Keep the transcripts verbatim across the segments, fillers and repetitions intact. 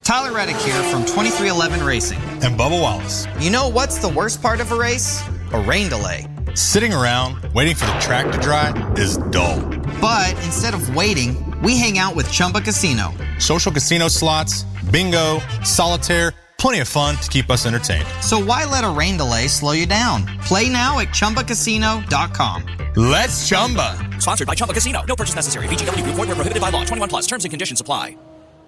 Tyler Reddick here from twenty-three eleven Racing. And Bubba Wallace. You know what's the worst part of a race? A rain delay. Sitting around waiting for the track to dry is dull. But instead of waiting, we hang out with Chumba Casino. Social casino slots, bingo, solitaire, plenty of fun to keep us entertained. So why let a rain delay slow you down? Play now at Chumba Casino dot com. Let's Chumba. Sponsored by Chumba Casino. No purchase necessary. V G W Group. Void where prohibited by law. twenty-one plus. Terms and conditions apply.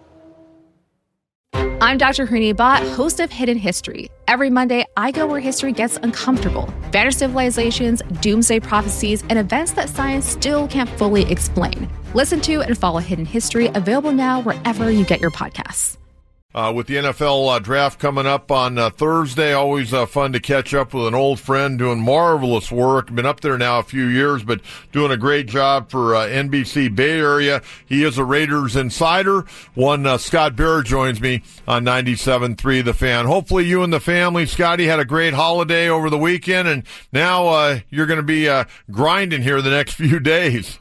I'm Doctor Hooni Bhatt, host of Hidden History. Every Monday, I go where history gets uncomfortable. Vanished civilizations, doomsday prophecies, and events that science still can't fully explain. Listen to and follow Hidden History, available now wherever you get your podcasts. Uh, with the N F L uh, draft coming up on uh, Thursday, always uh, fun to catch up with an old friend doing marvelous work. Been up there now a few years, but doing a great job for uh, N B C Bay Area. He is a Raiders insider. One uh, Scott Bear joins me on ninety-seven point three The Fan. Hopefully you and the family, Scotty, had a great holiday over the weekend, and now uh, you're going to be uh, grinding here the next few days.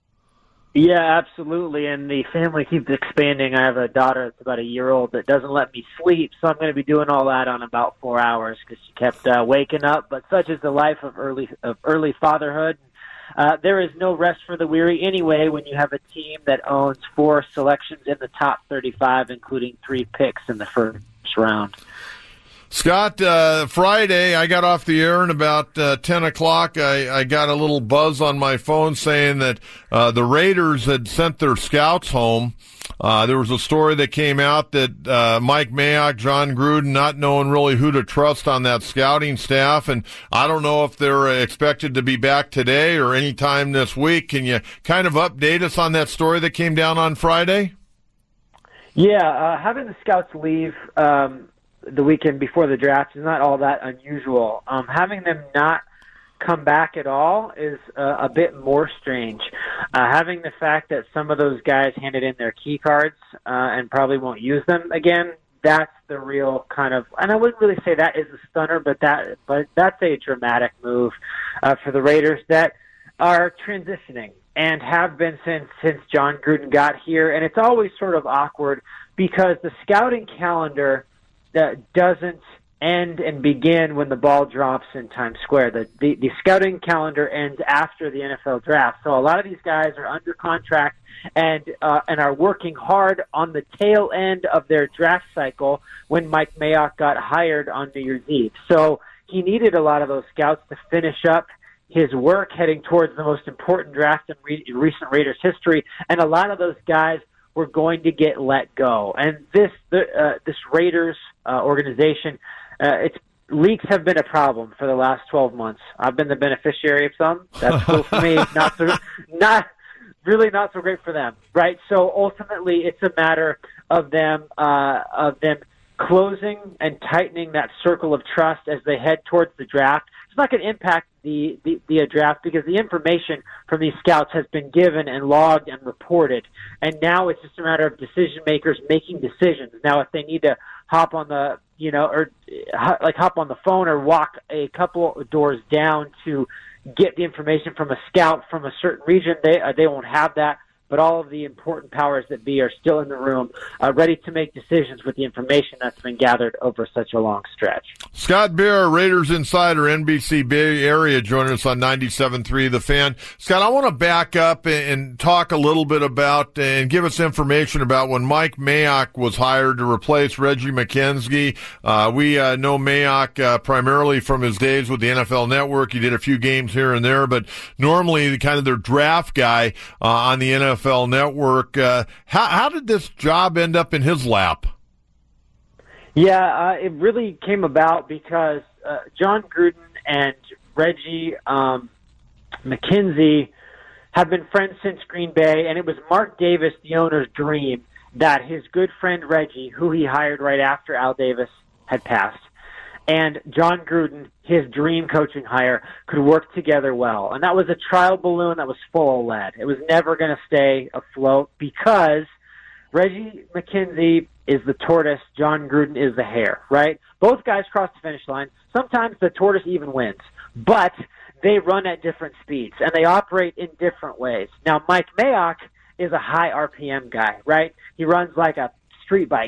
Yeah, absolutely, and the family keeps expanding. I have a daughter that's about a year old that doesn't let me sleep, so I'm going to be doing all that on about four hours because she kept uh, waking up. But such is the life of early of early fatherhood. Uh, there is no rest for the weary anyway when you have a team that owns four selections in the top thirty-five, including three picks in the first round. Scott, uh, Friday, I got off the air, and about uh, ten o'clock, I, I got a little buzz on my phone saying that uh, the Raiders had sent their scouts home. Uh, there was a story that came out that uh, Mike Mayock, John Gruden, not knowing really who to trust on that scouting staff, and I don't know if they're expected to be back today or anytime this week. Can you kind of update us on that story that came down on Friday? Yeah, uh, having the scouts leave um, the weekend before the draft is not all that unusual. Um, having them not come back at all is uh, a bit more strange. Uh, having the fact that some of those guys handed in their key cards uh, and probably won't use them again, that's the real kind of, and I wouldn't really say that is a stunner, but that, but that's a dramatic move uh, for the Raiders that are transitioning and have been since since John Gruden got here, and it's always sort of awkward because the scouting calendar that doesn't end and begin when the ball drops in Times Square. The, the the scouting calendar ends after the N F L draft. So a lot of these guys are under contract and uh, and are working hard on the tail end of their draft cycle when Mike Mayock got hired on New Year's Eve. So he needed a lot of those scouts to finish up his work heading towards the most important draft in, re- in recent Raiders history, and a lot of those guys were going to get let go. And this the, uh, this Raiders uh, organization, uh, its leaks have been a problem for the last twelve months. I've been the beneficiary of some. That's cool for me. Not so, not really not so great for them, right? So ultimately, it's a matter of them uh, of them closing and tightening that circle of trust as they head towards the draft. It's not going to impact the, the, the draft because the information from these scouts has been given and logged and reported. And now it's just a matter of decision makers making decisions. Now, if they need to hop on the, you know, or like hop on the phone or walk a couple of doors down to get the information from a scout from a certain region, they, uh, they won't have that. But all of the important powers that be are still in the room, uh, ready to make decisions with the information that's been gathered over such a long stretch. Scott Bear, Raiders insider, N B C Bay Area, joining us on ninety-seven point three The Fan. Scott, I want to back up and talk a little bit about and give us information about when Mike Mayock was hired to replace Reggie McKenzie. Uh, we uh, know Mayock uh, primarily from his days with the N F L Network. He did a few games here and there, but normally kind of their draft guy uh, on the N F L N F L Network. Uh, how, how did this job end up in his lap? Yeah, uh, it really came about because uh, John Gruden and Reggie um, McKenzie have been friends since Green Bay, and it was Mark Davis, the owner's dream, that his good friend Reggie, who he hired right after Al Davis had passed, and John Gruden, his dream coaching hire, could work together well. And that was a trial balloon that was full of lead. It was never going to stay afloat because Reggie McKenzie is the tortoise, John Gruden is the hare, right? Both guys cross the finish line. Sometimes the tortoise even wins, but they run at different speeds, and they operate in different ways. Now, Mike Mayock is a high R P M guy, right? He runs like a street bike.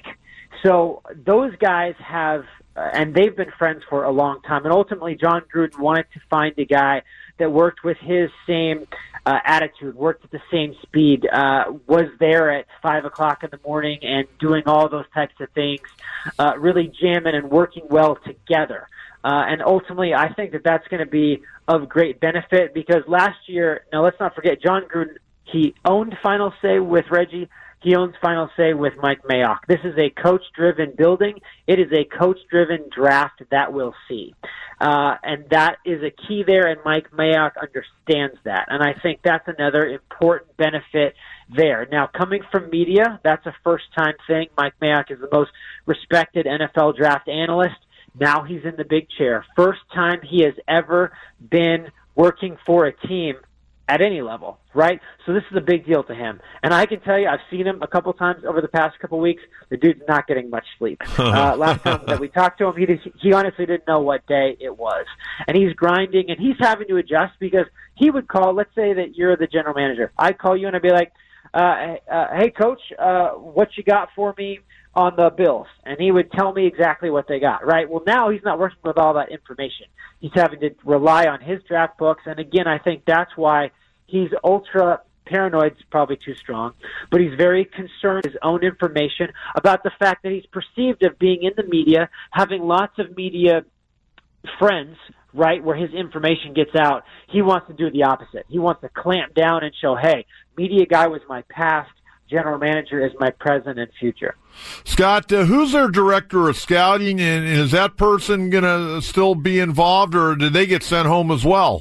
So those guys have, uh, and they've been friends for a long time. And ultimately, John Gruden wanted to find a guy that worked with his same uh, attitude, worked at the same speed, uh, was there at five o'clock in the morning and doing all those types of things, uh, really jamming and working well together. Uh, and ultimately, I think that that's going to be of great benefit because last year, now let's not forget, John Gruden, he owned final say with Reggie. He owns final say with Mike Mayock. This is a coach-driven building. It is a coach-driven draft that we'll see. Uh, and that is a key there, and Mike Mayock understands that. And I think that's another important benefit there. Now, coming from media, that's a first-time thing. Mike Mayock is the most respected N F L draft analyst. Now he's in the big chair. First time he has ever been working for a team at any level, right? So this is a big deal to him. And I can tell you, I've seen him a couple times over the past couple weeks. The dude's not getting much sleep. Uh, last time that we talked to him, he, did, he honestly didn't know what day it was. And he's grinding, and he's having to adjust because he would call, let's say that you're the general manager. I'd call you and I'd be like, uh, uh, hey, coach, uh, what you got for me on the Bills? And he would tell me exactly what they got, right? Well, now he's not working with all that information. He's having to rely on his draft books. And again, I think that's why he's ultra paranoid, is probably too strong, but he's very concerned with his own information about the fact that he's perceived of being in the media, having lots of media friends, right, where his information gets out. He wants to do the opposite. He wants to clamp down and show, hey, media guy was my past, general manager is my present and future. Scott, uh, who's their director of scouting, and is that person going to still be involved, or did they get sent home as well?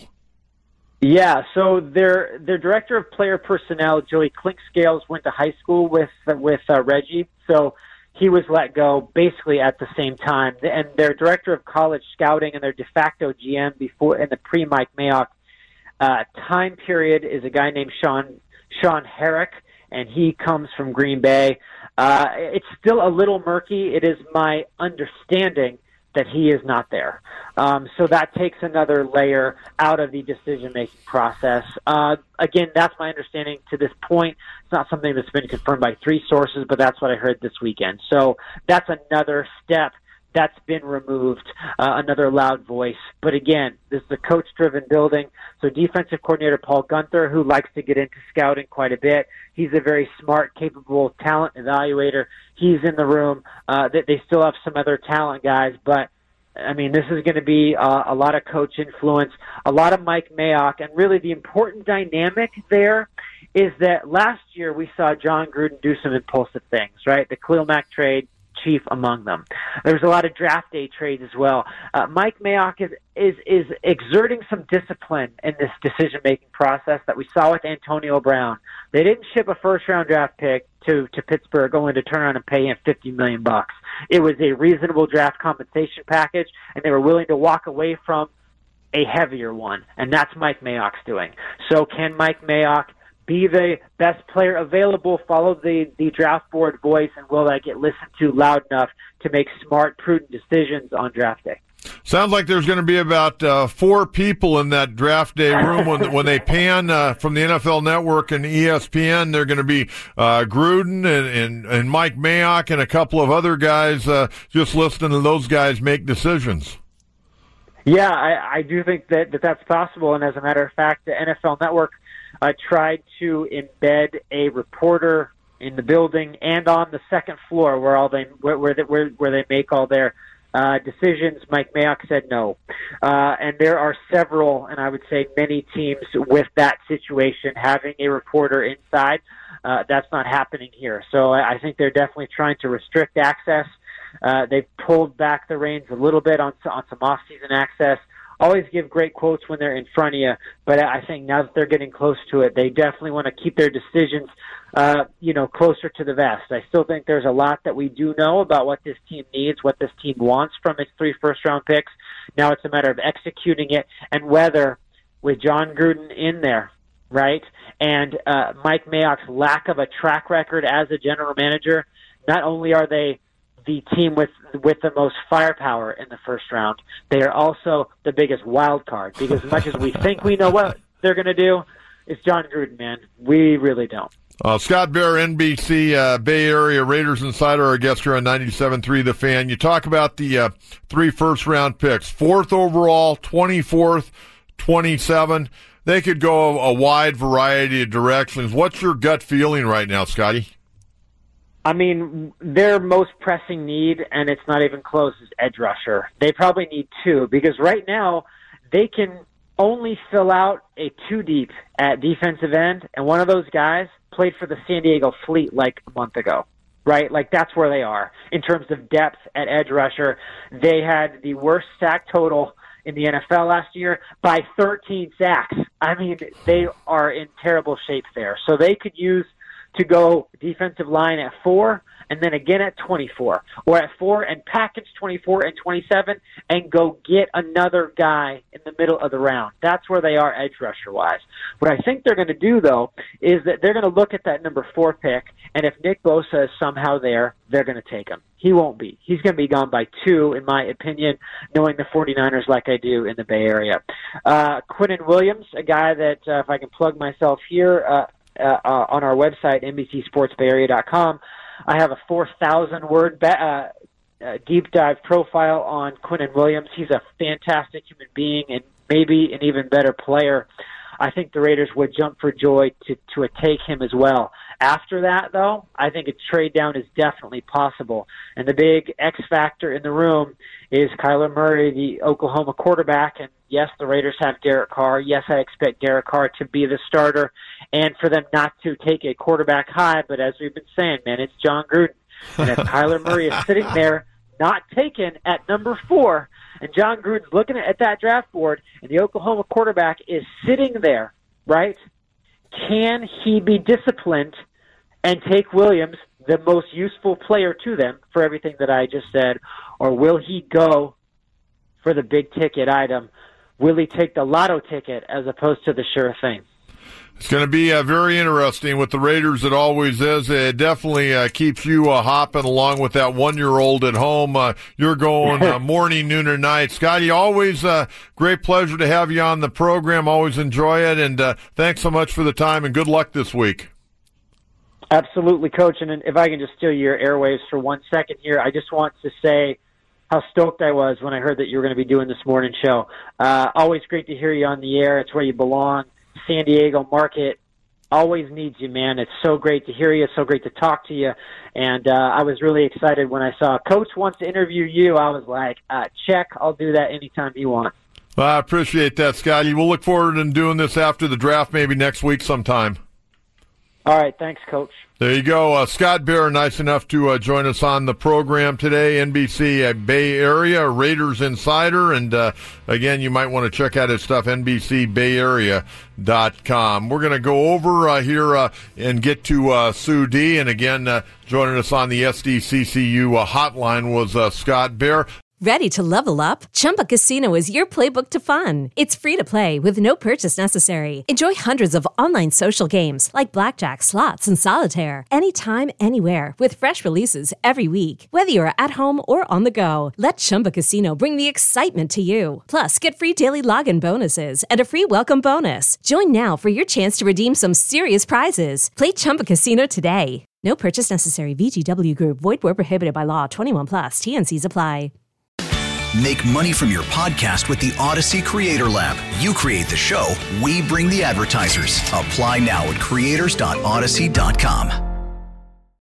Yeah, so their their director of player personnel, Joey Clinkscales, went to high school with with uh, Reggie, so he was let go basically at the same time. And their director of college scouting and their de facto G M before in the pre-Mike Mayock uh, time period is a guy named Sean Sean Herrick, and he comes from Green Bay. Uh, it's still a little murky. It is my understanding that he is not there. Um, so that takes another layer out of the decision-making process. Uh, again, that's my understanding to this point. It's not something that's been confirmed by three sources, but that's what I heard this weekend. So that's another step that's been removed, uh, another loud voice. But again, this is a coach-driven building. So defensive coordinator Paul Gunther, who likes to get into scouting quite a bit, he's a very smart, capable talent evaluator. He's in the room. Uh, they, they still have some other talent guys, but I mean, this is going to be uh, a lot of coach influence, a lot of Mike Mayock, and really the important dynamic there is that last year we saw John Gruden do some impulsive things, right? The Khalil Mack trade, chief among them. There's a lot of draft day trades as well. Uh, Mike Mayock is, is is exerting some discipline in this decision-making process that we saw with Antonio Brown. They didn't ship a first-round draft pick to, to Pittsburgh only to turn around and pay him fifty million bucks. It was a reasonable draft compensation package, and they were willing to walk away from a heavier one, and that's Mike Mayock's doing. So can Mike Mayock be the best player available, follow the, the draft board voice, and will that get listened to loud enough to make smart, prudent decisions on draft day? Sounds like there's going to be about uh, four people in that draft day room when when they pan uh, from the N F L Network and E S P N. They're going to be uh, Gruden and, and, and Mike Mayock and a couple of other guys uh, just listening to those guys make decisions. Yeah, I, I do think that, that that's possible. And as a matter of fact, the N F L Network uh, tried to embed a reporter in the building and on the second floor where all they where where they, where, where they make all their Uh, decisions. Mike Mayock said no. Uh, and there are several, and I would say many teams with that situation having a reporter inside. Uh, that's not happening here. So I, I think they're definitely trying to restrict access. Uh, they've pulled back the reins a little bit on, on some off-season access. Always give great quotes when they're in front of you, but I think now that they're getting close to it, they definitely want to keep their decisions, uh, you know, closer to the vest. I still think there's a lot that we do know about what this team needs, what this team wants from its three first-round picks. Now it's a matter of executing it, and whether with John Gruden in there, right, and uh, Mike Mayock's lack of a track record as a general manager, not only are they the team with with the most firepower in the first round, they are also the biggest wild card, because as much as we think we know what they're going to do, it's John Gruden, man. We really don't. Uh, Scott Bair, N B C uh, Bay Area Raiders Insider, our guest here on ninety-seven point three The Fan. You talk about the uh, three first-round picks, fourth overall, twenty-fourth, twenty-seven. They could go a, a wide variety of directions. What's your gut feeling right now, Scotty? I mean, their most pressing need, and it's not even close, is edge rusher. They probably need two, because right now they can only fill out a two deep at defensive end, and one of those guys played for the San Diego Fleet like a month ago, right? Like, that's where they are in terms of depth at edge rusher. They had the worst sack total in the N F L last year by thirteen sacks. I mean, they are in terrible shape there. So they could use to go defensive line at four and then again at twenty-four, or at four and package twenty-four and twenty-seven and go get another guy in the middle of the round. That's where they are edge rusher-wise. What I think they're going to do, though, is that they're going to look at that number four pick, and if Nick Bosa is somehow there, they're going to take him. He won't be. He's going to be gone by two, in my opinion, knowing the 49ers like I do in the Bay Area. Uh, Quinnen Williams, a guy that, uh, if I can plug myself here, uh, uh, uh, on our website, N B C Sports Bay Area dot com, I have a four thousand word ba- uh, uh, deep dive profile on Quinnen Williams. He's a fantastic human being and maybe an even better player. I think the Raiders would jump for joy to, to take him as well. After that, though, I think a trade down is definitely possible. And the big X factor in the room is Kyler Murray, the Oklahoma quarterback. And yes, the Raiders have Derek Carr. Yes, I expect Derek Carr to be the starter and for them not to take a quarterback high. But as we've been saying, man, it's John Gruden. And if Kyler Murray is sitting there not taken at number four, and John Gruden's looking at that draft board, and the Oklahoma quarterback is sitting there, right? Can he be disciplined and take Williams, the most useful player to them, for everything that I just said, or will he go for the big ticket item? Will he take the lotto ticket as opposed to the sure thing? It's going to be uh, very interesting with the Raiders. It always is. It definitely uh, keeps you uh, hopping along with that one-year-old at home. Uh, you're going uh, morning, noon, or night. Scotty, always a uh, great pleasure to have you on the program. Always enjoy it, and uh, thanks so much for the time, and good luck this week. Absolutely, Coach. And if I can just steal your airwaves for one second here, I just want to say how stoked I was when I heard that you were going to be doing this morning show. Uh, always great to hear you on the air. It's where you belong. San Diego market always needs you, man. It's so great to hear you. It's so great to talk to you. And uh, I was really excited when I saw Coach wants to interview you. I was like, uh, check. I'll do that anytime you want. Well, I appreciate that, Scotty. We'll look forward to doing this after the draft, maybe next week sometime. All right. Thanks, Coach. There you go. Uh, Scott Bair, nice enough to uh, join us on the program today. N B C uh, Bay Area Raiders Insider. And, uh, again, you might want to check out his stuff, N B C Bay Area dot com. We're going to go over uh, here uh, and get to uh, Sue D. And, again, uh, joining us on the S D C C U uh, hotline was uh, Scott Bair. Ready to level up? Chumba Casino is your playbook to fun. It's free to play with no purchase necessary. Enjoy hundreds of online social games like blackjack, slots, and solitaire anytime, anywhere with fresh releases every week. Whether you're at home or on the go, let Chumba Casino bring the excitement to you. Plus, get free daily login bonuses and a free welcome bonus. Join now for your chance to redeem some serious prizes. Play Chumba Casino today. No purchase necessary. V G W Group. Void where prohibited by law. twenty-one plus. T N Cs apply. Make money from your podcast with the Odyssey Creator Lab. You create the show, we bring the advertisers. Apply now at creators dot odyssey dot com.